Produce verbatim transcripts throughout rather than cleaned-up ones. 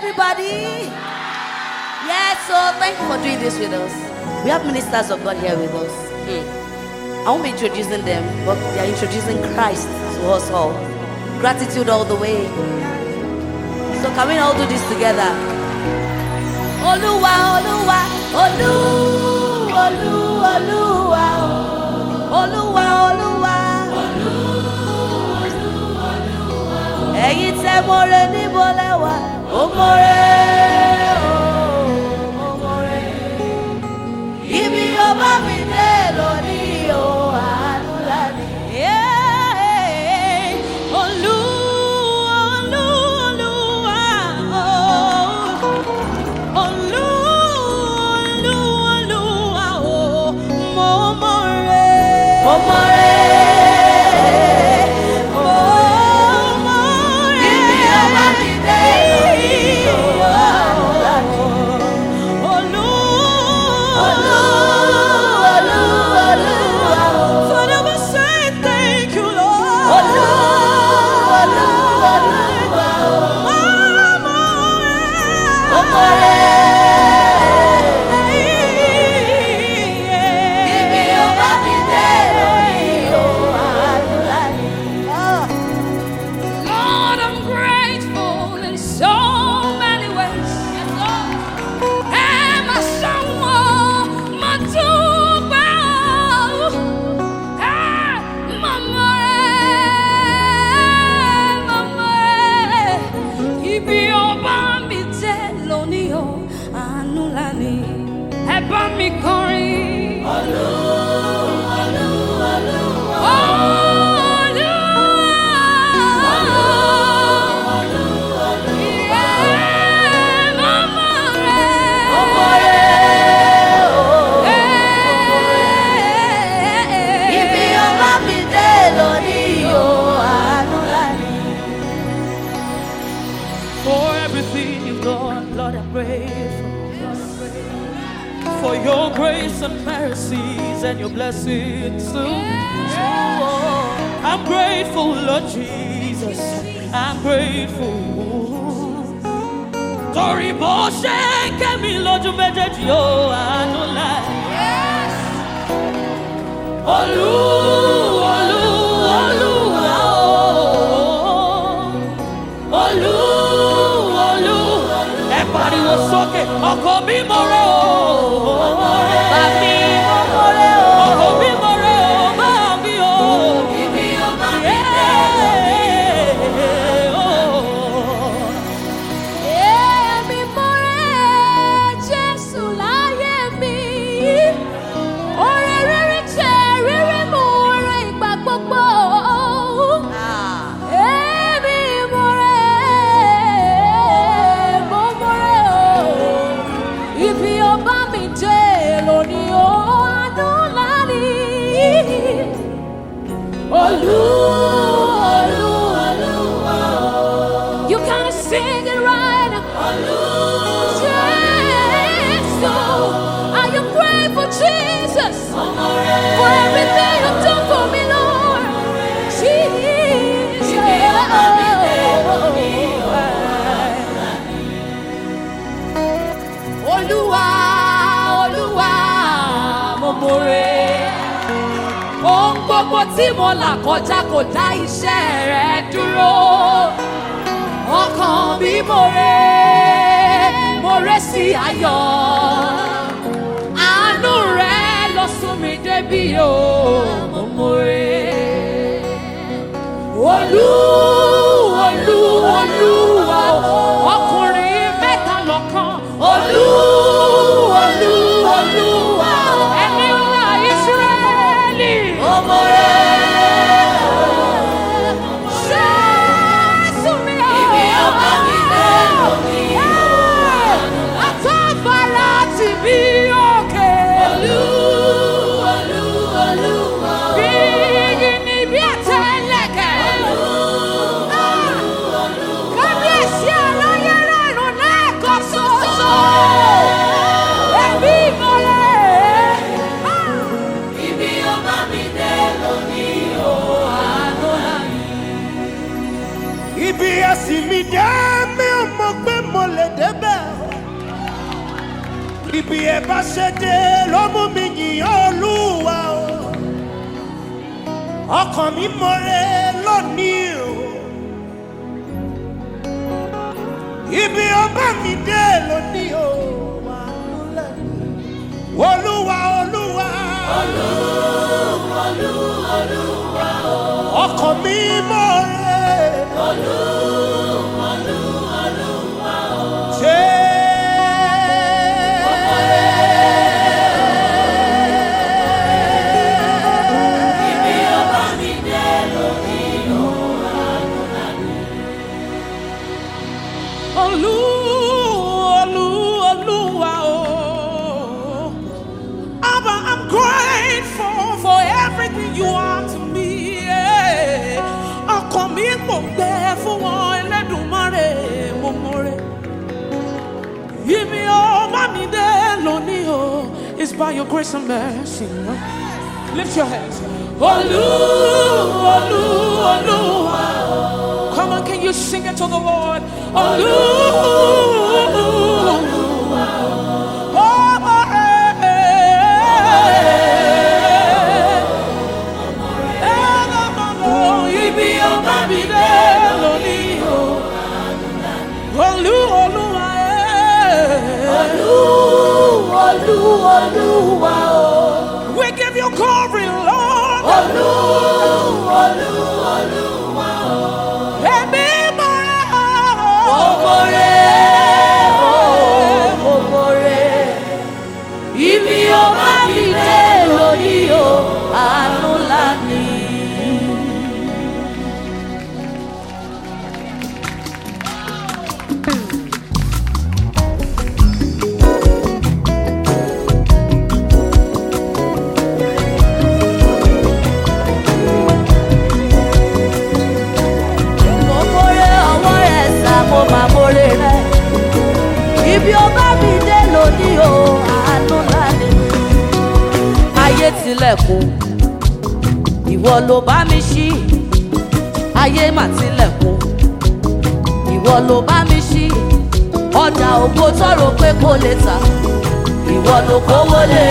everybody. Yes, so thank you for doing this with us. We have ministers of God here with us. Mm. I won't be introducing them, but they are introducing Christ to us all. Gratitude all the way. So can we all do this together? Oluwa, Oluwa, Olu, Olu, Oluwa, Oluwa, Oluwa, Olu, Olu, Oluwa. Ẹ̀yin tẹ́ more níbo lẹ wà, ó more, ó more. Ibi ó bá mi dé lónìí o, àánú ńlá ni. Olu, Olu, Oluwa, Olu, Olu, Oluwa, mo more, mo more. For your grace and mercies and your blessings too. I'm grateful, Lord Jesus. I'm grateful. Torí bó ṣe kẹ́mi lójú méjèèjì o, àánú ńlá. Olú, Olú, Olúwa o. Olú, Olú. Ẹ pariwo sókè, ọkọ mi mo rẹ̀ o. You can sing it right. Jesus, are you grateful, Jesus, for everything you've done for me, Lord? Jesus, Olúwa, Olúwa, mo more. Ohun gbogbo tí mo là kọjá kò dá iṣẹ́ rẹ̀ dúró. Ọkàn mi more, more sí ayọ̀. Àánú rẹ̀ ló sún mi débi o, mo more. Olú, Olú, Olúwa, ọkùnrin mẹ́ta lọ́kan. Olú, Olú, Olúwa, ẹni ńlá Ísírẹ́lì. Mo more. Ibi ẹ̀sìn mi dé mi ò mọ̀ pé mo lè débẹ̀. Ibi ẹ bá ṣe dé ló mú mi yìn Olúwa o. Ọkàn mi mọ̀re lónìí o. Ibi ọba mi dé lónìí o. Olúwa Olúwa. Olúwa Olúwa. Ọkàn mi mọ̀re. Olúwa Olúwa. Ṣé. You are to me, ọkàn mi kò gbẹ fún wọn Ẹlẹ́dùmarè mo mọ̀re. Ibi ọba mi dé lónìí o, it's by your grace and mercy. Lift your hands. Olú, Olú, Olúwa. Come on, can you sing it to the Lord? Olú, Olúwa. We give you glory, Lord. Olu, Olu, Oluwa. Emi more, more, more. Ibi o ma mi de lori o, anu lani. Ibi ọba mi dé lónìí o, àánú lánìí. Ayé tilẹ̀kùn, ìwọ ló bá mi ṣí. Ayé mà tilẹ̀kùn, ìwọ ló bá mi ṣí. Ọjà ògo tọrọ pé kò lè tà, ìwọ ló kówó lé.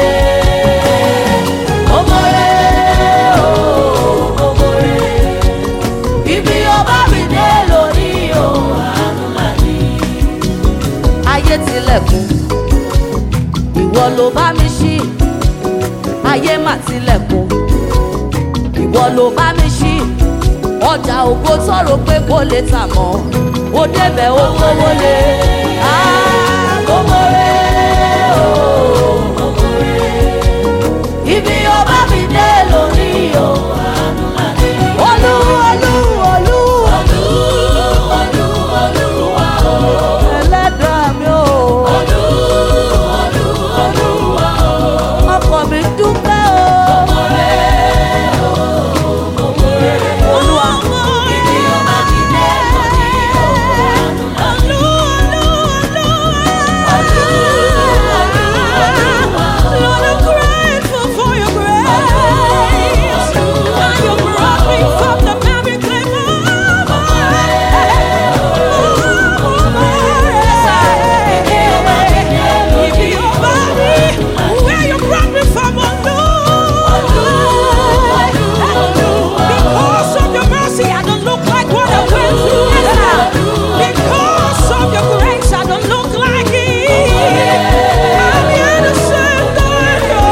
Omore o, omore. Ibi ọba mi dé lónìí o, àánú lánìí. Ayé tilẹ̀kùn, ìwọ ló bá mi ṣí. Ayé mà tilẹ̀kùn, ìwọ ló bá mi ṣí. Ọjà ògo tọrọ pé kò lè tà mọ́, ó débẹ̀ ó kówó lé. Omore o, omore. Ibi ọba mi dé lónìí o, àánú lánìí. Olú, Olú, Olú. Olú, Olú, Olúwa o. Ẹlẹ́dàá mi o. Olú, Olú, Olúwa o. Ọkàn mi dúpẹ́ o. Omore o, omore. Olúwa. Ibi ọba mi dé lónìí o, àánú lánìí. Olú, Olú, Olúwa. Olú, Olú, Olúwa o. Lord, I'm grateful for your grace. And you brought me from the very clay of where you brought me from, oh Lord. Because of your mercy, I don't look like what I went through. Because of your grace, I don't look like it. I'm here to say thank you.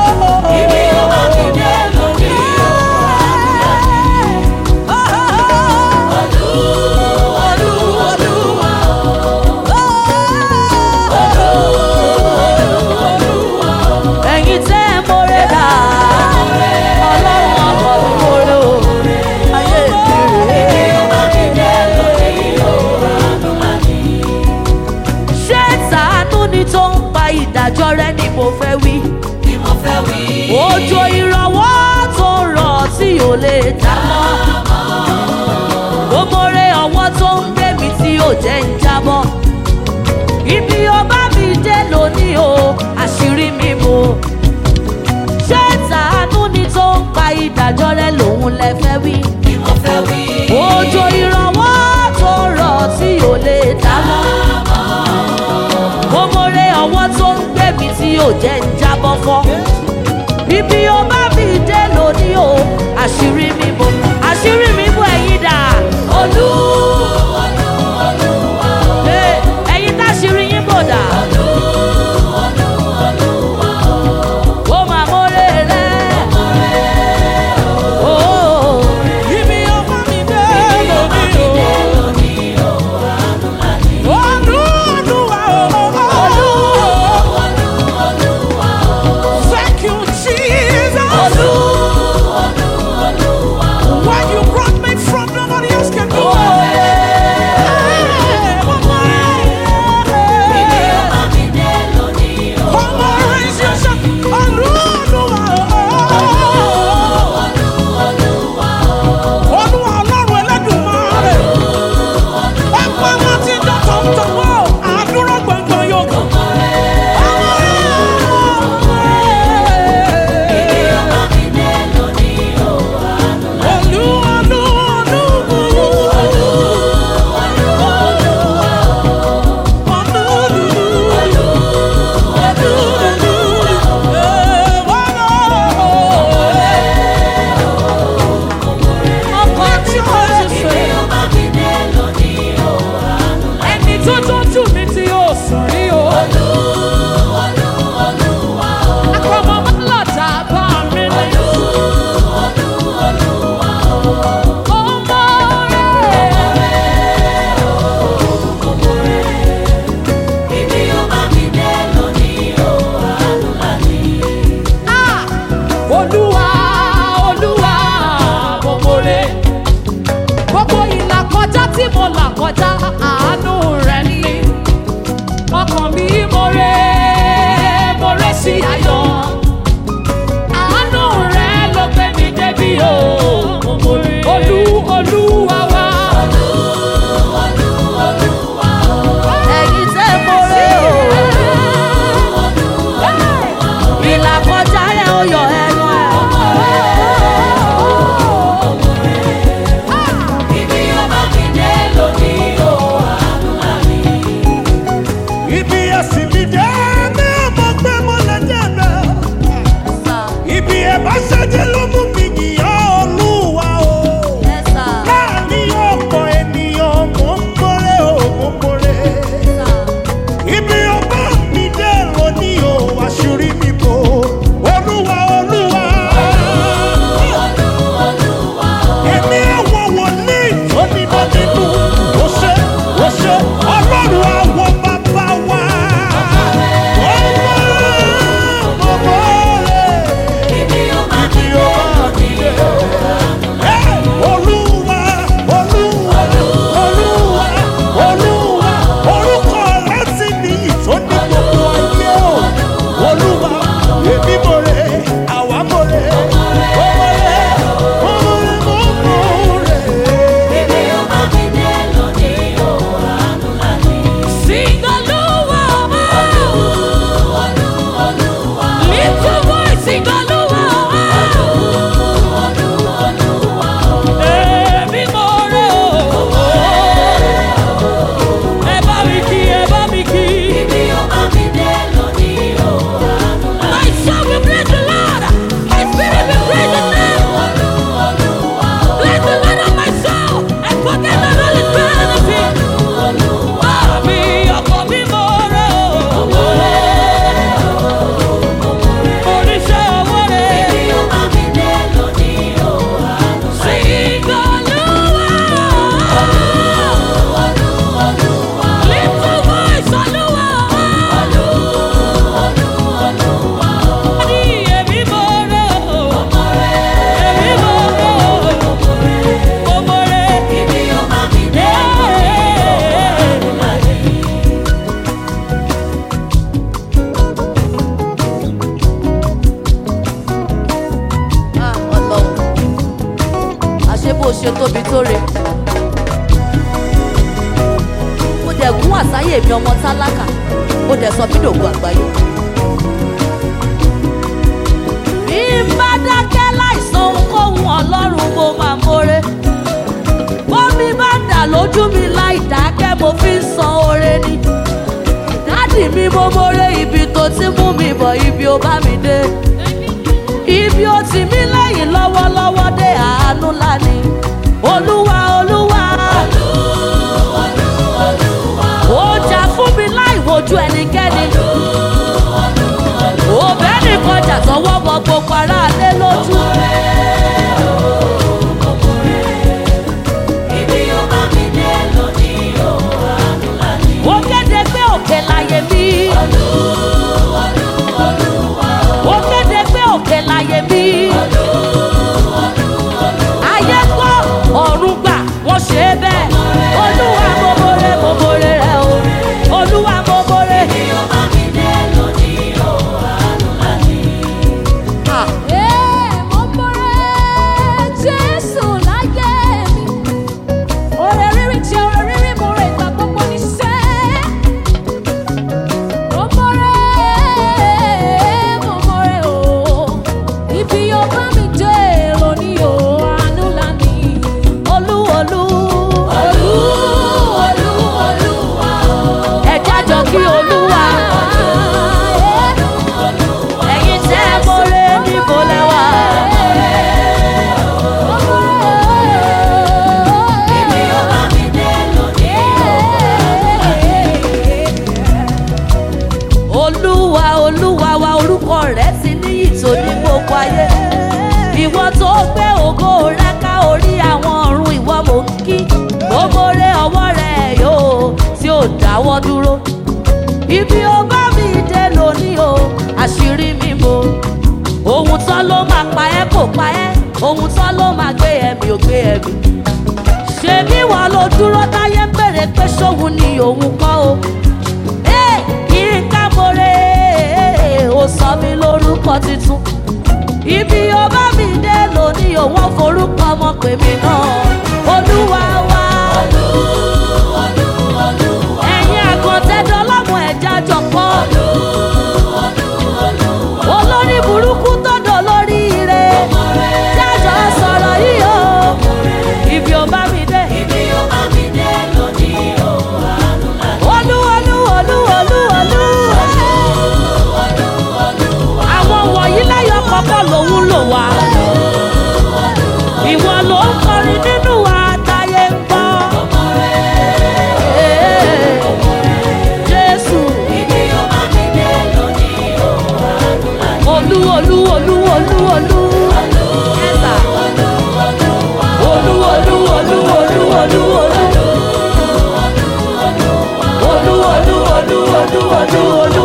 Ẹ̀yin tẹ́ ẹ mọ̀rẹ́ dà, Ọlọ́run ọkọ̀ mi mọ̀rẹ́ o. Ayé mi rèé. Ṣé tàánú ni tó ń pa ìdájọ́ rẹ ni mo fẹ́ wí? Òjò ìrànwọ́ tó ń rọ̀ tí ò lè dá mọ́. Mo mọ̀rẹ́ ọwọ́ tó ń gbé mi tí ò jẹ́ ń jábọ́. Ibi ọba mi dé lónìí o, àṣírí mi bò. Ṣé tàánú ni tó ń pa ìdájọ́ rẹ lòun lẹ fẹ́ wí? Òjò ìrànwọ́ tó ń rọ̀ tí ò lè dá mọ́. kọjá àánú rẹ̀ ni. Ọkàn mi mo rẹ̀ mo rẹ̀ sí ayọ̀. Àánú rẹ̀ ló gbé mi débi o. Olú Olúwa wa. Ẹ̀yin tẹ́ mo rẹ̀ o. Ìlà kọjá yẹn ó yọ ẹnu ẹ̀. Ibi ọba mi dé lónìí o, àánú ńlá ni. Ibi ẹ̀sìn mi dé mi ò mọ̀ pé mo lè débẹ̀. Ibi ẹ̀ bá ṣẹ́jẹ́ ló mú mi yìnyín Olúwa o. Láàrin ọ̀pọ̀ ènìyàn mò ń mọ́rẹ́ o, mò ń mọ́rẹ́. Ibi ọba mi dé lónìí o, àṣírí mi bò. Olúwa Olúwa. Èmi àwọn wòlíì tó ní bọ́ nínú. Ó ṣe ó ṣe Ọlọ́run àwọn bàbá wa. Ọmọ ọmọ rẹ̀. Ibi ọba mi Ibi dé ọba mi lónìí dé. o, àánú ńlá Ẹ, Olúwa, Olúwa, Olúwa, Olúwa, orúkọ rẹ̀ ti níyì tó ní gbogbo ayé o. Olúwa, èmi mo rè, àwa mo rè, mo mo rè, mo mo rè, mo mo rè. Ibi ọba mi dé lónìí o, àánú ńlá ni. Sing Olúwa wa. Little boy sing Olúwa wa. Èmi mo rẹ̀ o. Ẹ bá mi kí, ẹ bá mi kí. Ibi ọba mi dé lónìí o, àánú ńlá My soul will bless the Lord. My spirit will praise His name. Bless the Lord of my soul and forget not all His benefits. Àmì ọkọ̀ mi mo rẹ̀ o. Oníṣẹ́ owó rẹ̀. Ibi ọba mi dé lónìí o, àánú ńlá ni. Sing Olúwa. Little voice Olúwa. Ní èmi mo rẹ̀ o. Èmi mo rẹ̀ o. Mo mo rẹ̀. Ibi ọba mi dé lónìí o, àánú ńlá ni. Ah, Ọlọ́run. Àṣé bó ṣe tóbi tó re. Mo dẹ̀ gún àsáyè mi ọmọ tálákà. Mo dẹ̀ sọ mí dògùn àgbáyé. Bí n bá dákẹ́ láìsọ ohunkóhun Ọlọ́run mo máa mórè. Bómi bá dà lójú mi láì dákẹ́ mo fi ń san oore ni. Dádì mi mo mórè ibi tó ti mú mi bọ̀ ibi ó bá mi dé. Ibi ó ti mí lẹ́yìn lọ́wọ́lọ́wọ́ dé àánú ńlá ni. Olúwa Olúwa. Ó jà fún mi láì wojú ẹnikẹ́ni. Òbẹ́ nìkan jà tọwọ́ bọ gbogbo aráalé lójú. Ibi ọba mi dé lónìí o, àánú ńlá ni. Ó kéde pé òkè láyé mi. Ó kéde pé òkè láyé mi. Ayé gbọ́, ọ̀run gbà, wọ́n ṣe é bẹ́ẹ̀. Olúwa mo mórè, mo mórè rẹ o. Olúwa mo mórè. Ibi ọba mi dé lónìí o, àánú ńlá ni. Ah. Mo mọ̀rẹ́ Jésù láyé mi. Oore rírí jẹ́ oore rírí mo rẹ̀ ìgbà gbogbo níṣẹ́. Mo mọ̀rẹ́, mo mọ̀rẹ́ o. Ibi ọba mi dé lónìí o, àánú ńlá ni. Olú Olú. Olú, Olú, Olúwa o. Ẹ jájọ kí Olúwa. Ẹ̀yin tẹ́ ẹ mórè níbo lẹ wà. Ibi ọba mi dé lónìí o, Olúwa Olúwa wa orúkọ rẹ̀ ti níyì tó ní gbogbo ayé. Ìwọ tó gbé ògo rẹ̀ ká orí àwọn ọ̀run ìwọ mò ń kí. Gbogbo rẹ̀ ọwọ́ rẹ̀ yóò tí ò dáwọ́ dúró. Ibi ó bá mi dé lónìí o, àṣírí mi bò. Ohun tán ló máa pa ẹ́ kò pa ẹ́. Ohun tán ló máa gbé ẹ̀mí ò gbé ẹ̀mí. Ṣebí wọ́n ló ló dúró táyé ń bèrè pé ṣóhun ni òun kọ́ o. Yínká More ó sọ mí lórúkọ tuntun. Ibi ó bá mi dé lónìí òun ò forúkọ ọmọ pè mí náà. Olúwa wa. Ẹ̀yin àkàntẹ́dọ́ lọ́mọ ẹ̀já jọ̀pọ̀. Olórí burúkú tọ́dọ̀ lórí ire. Jájọ sọ̀rọ̀ yìí o. Ibi ó bá mi dé. Ibi ó bá mi dé lónìí o. Olú olú olú olú olú. Àwọn wọ̀nyí lẹ́yọ̀ kọ̀ọ̀kan lòun lò wá. Ìwọ ló ń kọrin nínú wa táyé ń gbọ́. Jésù. Ibi ó bá mi dé lónìí o. Olú olú olú olú olú. Ẹ̀sà. Olú olú olú olú olú olú. Olú olú olú olú olú olú.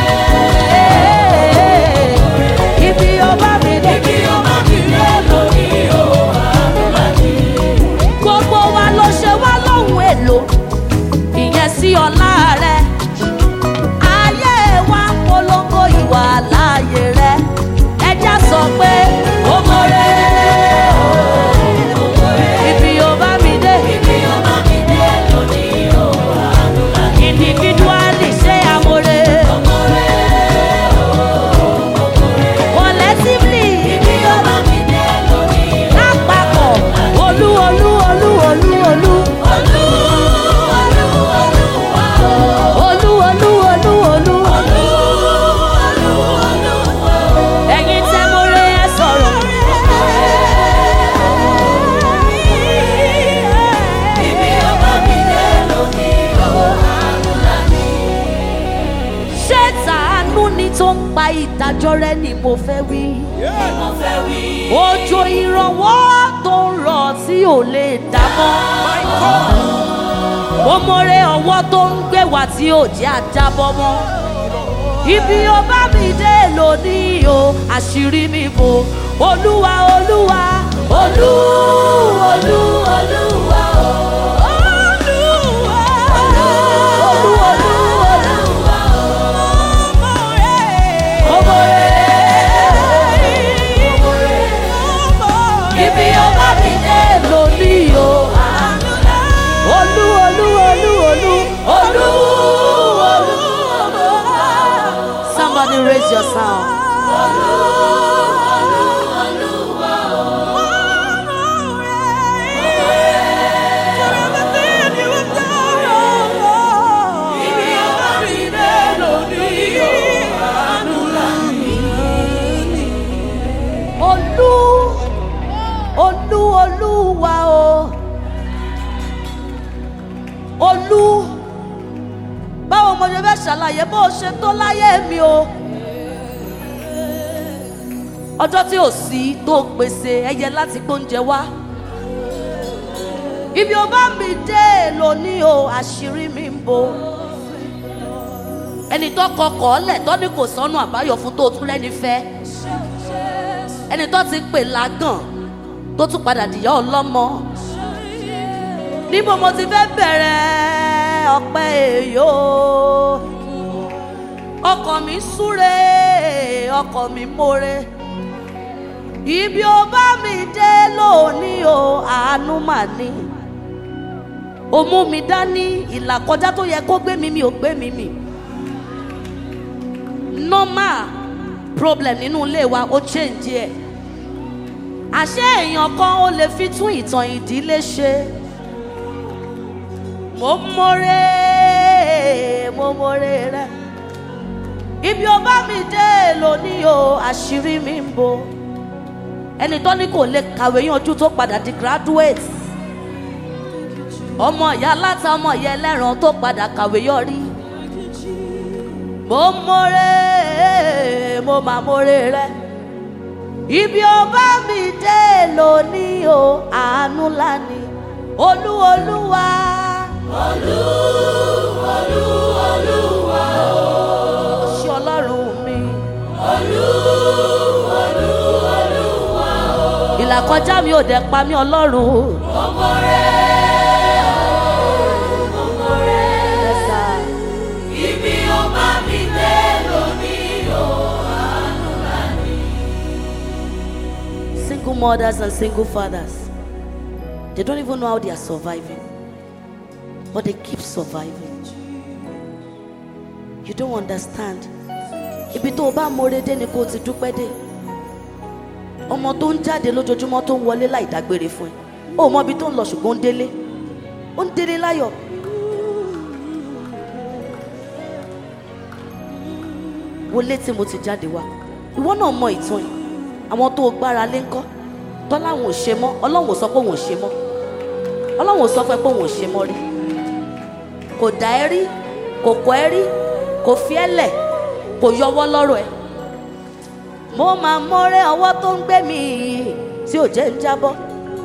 Ibi ó bá mi dé. Ibi ó bá mi dé lónìí o. Gbogbo wa ló ṣe wá lóhun èlò. Ìyẹn sí ọlá rẹ̀. Ayé wa polongo ìwà láàyè rẹ̀. Ẹja sọ pé ó More. Ibi ó bá mi dé. Ibi ó bá mi dé lónìí o. Individually ṣé More. Collectively. Ibi ó bá mi dé lónìí o. Lápapọ̀. Olú olú olú olú olú. Olú, olú, Olúwa o. Olú olú olú olú. Olú, olú, Olúwa o. Ẹ̀yin tẹ́ More ẹ sọ̀rọ̀. Ibi ó bá mi dé lónìí o. Ṣé tàánú ni tó ń pa ìdájọ́ rẹ ni mo fẹ́ wí? Mo fẹ́ wí. Òjò ìrànwọ́ tó ń rọ̀ tí ò lè dá mọ́. Ó More ọwọ́ tó ń gbé wá tí ò jẹ́ àjábọ́ mọ́. Ibi ó bá mi dé lónìí o, àṣírí mi bò. Olúwa Olúwa Olú Olú Olúwa o. Olúwa Olú Olú Olúwa o. Ó More. Ibi ó bá mi dé lónìí o. Olú Olú Olú Olú Olú Olú. Somebody raise your sound. Ibi ó bá mi dé lónìí o. Olú Olú Olúwa o. Olú. Báwo mo ṣe fẹ́ ṣàlàyé bó o ṣe tó láyé mi o. Ọjọ́ tí ò sí tó pèsè ẹyẹ láti gbóúnjẹ wá. Ibi ó bá mi dé lónìí o, àṣírí mi ń bò. Ẹni tó kọkọ̀ ọ́lẹ̀ tó ní kò sọ́nù àbáyọ fún tó tún lẹ́ni fẹ́. Ẹni tó ti pè lágàn tó tún padà dìyà ọlọ́mọ. Níbo mo ti fẹ́ bẹ̀rẹ̀ ọpẹ́ èyó. Ọkàn mi súre, ọkàn mi More. Ibi ó bá mi dé lónìí o, àánú mà ní. Ó mú mi dání, ìlàkọjá tó yẹ kó gbé mi mi ò gbé mi mì. Normal problem nínú ilé wa ó change ẹ̀. Àṣé èèyàn kan ó lè fi tún ìtàn ìdílé ṣe. Mo More, mo More rẹ. Ibi ó bá mi dé lónìí o, àṣírí mi ń bò. Ẹni tó ní kò lè kàwé yanjú tó padà di graduate. Ọmọ ìyá aláta ọmọ ìyá ẹlẹ́ran tó padà kàwé yọrí. Mo More, mo mà More rẹ. Ibi ó bá mi dé lónìí o, àánú ńlá ni. Olú Olúwa. Olú, Olú, Olúwa o. Ṣé Ọlọ́run mi? Olú, Olú, Olúwa o. Ìlàkọjá mi ò dẹ̀ pa mí Ọlọ́run. Mo More o. mothers and single fathers, they don't even know how they are surviving, but they keep surviving. You don't understand. Ibi tó bá mórede ni kò ti dúpẹ́ dé. Ọmọ tó ń jáde lójoojúmọ́ tó ń wọlé láì dágbére fún ẹ. Ó mọ ibi tó ń lọ ṣùgbọ́n ó ń délé. Ó ń délé láyọ̀. Wọlé tí mo ti jáde wá. Ìwọ náà mọ ìtàn ẹ̀. Àwọn tó gbára lé ńkọ́. Tọ́láwọn ò ṣe mọ́. Ọlọ́run ò sọ pé òun ò ṣe mọ́. Ọlọ́run ò sọ fún ẹ pé òun ò ṣe mọ́ rí. Kò dá ẹ rí. Kò kọ́ ẹ rí. Kò fi ẹ́ lẹ̀. Kò yọwọ́ lọ́rọ̀ ẹ. Mo máa mọ́rẹ́ ọwọ́ tó ń gbé mi yìí tí ò jẹ́ ń jábọ́.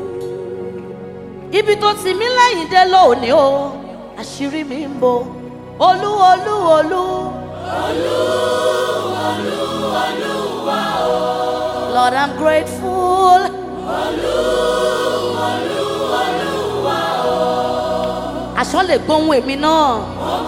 Ibi tó ti mí lẹ́yìn dé lónìí o, àṣírí mi ń bò. Olú olú olú. Olú olú Olúwa o. Lord, I'm grateful. Olú olú Olúwa o. Aṣọ lè gbóhùn èmi náà.